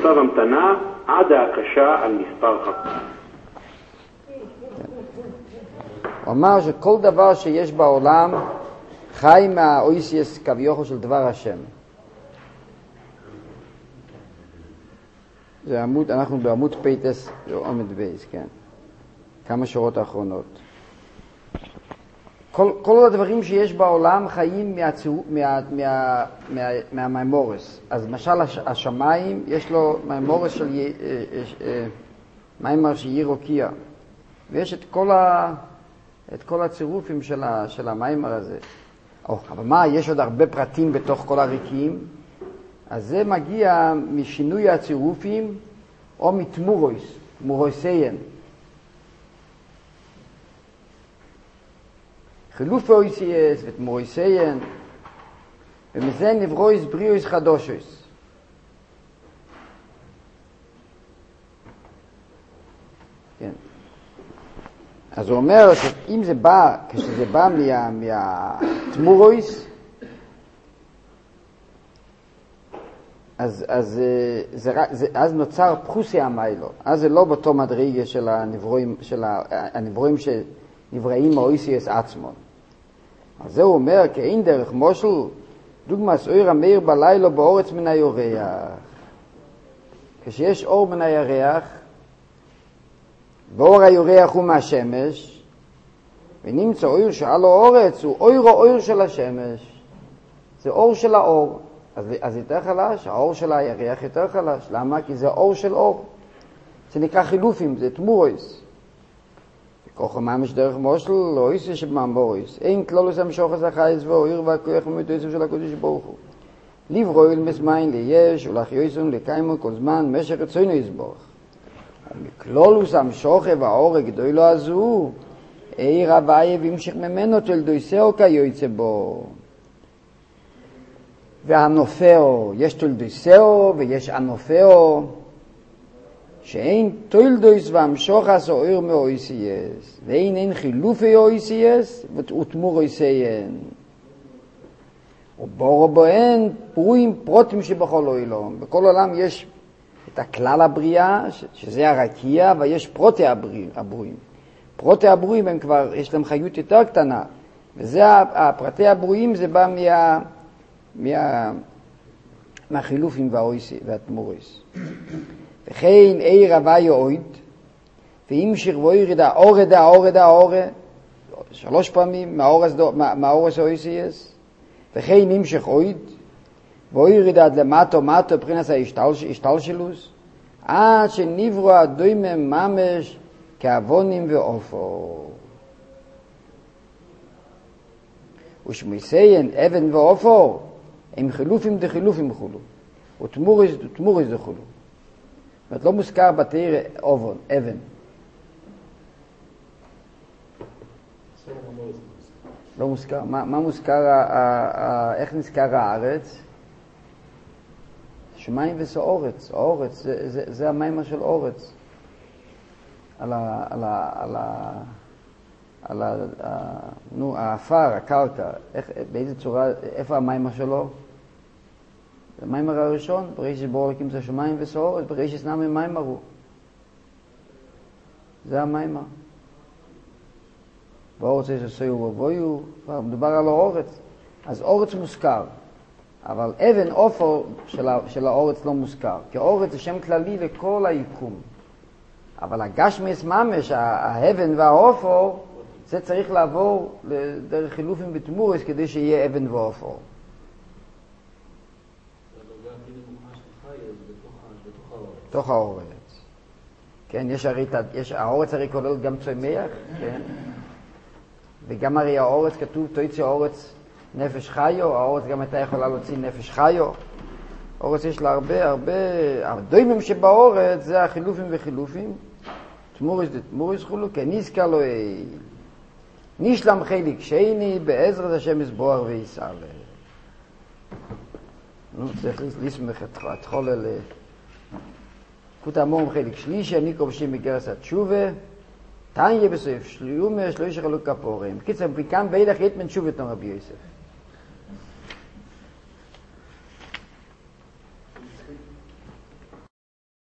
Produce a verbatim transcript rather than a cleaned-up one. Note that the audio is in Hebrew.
מצב המתנה עד ההקשה על מספר חפש. הוא אמר שכל דבר שיש בעולם חי מהאויסיאס כביכול של דבר השם. זה עמוד, אנחנו בעמוד פייטס, זה עומד בייס, כן. כמה שורות האחרונות. כל, כל הדברים שיש בעולם חיים מהציור, מה, מה, מה, מהמיימורס. אז למשל השמיים, יש לו מיימורס של מיימר של ירוקייה. ויש את כל, ה, את כל הצירופים של, ה, של המיימר הזה. או, אבל מה, יש עוד הרבה פרטים בתוך כל הריקים. אז זה מגיע משינוי הצירופים או מתמורויס, תמורויסיין. חילופי אויסייס ותמורויסיין, ומזה נברויס בריאויס חדושויס. כן. אז הוא אומר שאם זה בא, כשזה בא מה, מהתמורויס, אז, אז, זה, זה, אז נוצר פחוסי המיילו. אז זה לא באותו מדרגה של הנברואים, של הנברואים שנבראים מאויסייס עצמון. אז זה הוא אומר, כאין דרך מושל, דוגמס אויר המאיר בלילה באורץ מן היורח. כשיש אור מן הירח, ואור היורח הוא מהשמש, ונמצא אויר שעל האורץ, הוא אויר או אויר של השמש. זה אור של האור. אז, אז יותר חלש, האור של הירח יותר חלש. למה? כי זה אור של אור. זה נקרא חילופים, זה תמורויס. כוח ממש דרך מושל, לא איסי שבממוריס. אין כלולוס המשוחס החייס ואויר והכוח ומתועצם של הקודש ברוך הוא. לברויל מסמיין ליש ולחיוסון לקיימו כל זמן משך רצוינו יסבורך. ומכלולוס המשוחס והאור הגדוי לו הזו, אי רבי וימשך ממנו תלדויסאו כיועצה בו. והנופאו, יש תולדויסאו ויש הנופאו, שאין תולדויס והמשוחס או אור מאויסייס, ואין אין חילופי אויסייס ותמורויסיין. ובורו בוהן פרויים פרוטים שבכל אוילום. בכל עולם יש את הכלל הבריאה, שזה הרקיע, ויש פרוטי הברואים. פרוטי הברואים הם כבר, יש להם חיות יותר קטנה, וזה הפרטי הברואים, זה בא מה... מה, מהחילופים והתמורויס. וכן אי רבי אויד, ואם שרבו ירד האורד האורד האורד, שלוש פעמים מהאורס אויסייס, וכן נמשך אויד, ואו ירד עד למטו מטו פרינס ההשתלשלוס, עד שנברו הדוימם ממש כאבונים ואופו. ושמויסיין אבן ואופו, הם חילופים דחילופים חולו, ותמוריס ותמוריס דחולו. זאת אומרת, לא מוזכר בתאיר אובון, אבן. לא מוזכר. מה, מה מוזכר, איך נזכר הארץ? שמיים וסאורץ. האורץ, זה, זה, זה המים של אורץ. על ה... על ה... על ה... על ה... נו, האפר, הקרקע, איך, באיזה צורה, איפה המים שלו? המים הראשון, בראשית ברור הקים זה שמיים וסאורץ, בראשית נמי מים הרו. זה המים. באורץ יש עשו ובויו, מדובר על האורץ. אז אורץ מוזכר, אבל אבן אופו של, של האורץ לא מוזכר, כי האורץ זה שם כללי לכל היקום. אבל הגשמיס ממש, האבן והאופו, זה צריך לעבור דרך חילופים בתמורס כדי שיהיה אבן ואופו. בתוך האורץ. כן, יש הרי, יש, האורץ הרי כולל גם צומח, כן? וגם הרי האורץ כתוב, תויצי האורץ נפש חיו, האורץ גם הייתה יכולה להוציא נפש חיו. האורץ יש לה הרבה, הרבה, הדוימים שבאורץ זה החילופים וחילופים. תמורס דתמורס חולו, כן נזכר לו נשלם חיליק שני בעזרת השם יסבורך ויסעלה. נו, צריך לסמך את חולל כות המום חיליק שלישי, אני כובשים מגרס התשובה, תניה בסוף שליומר שלושה חלוק כפורים. קיצר, מכאן באילך יתמן תשובת נור רבי יוסף.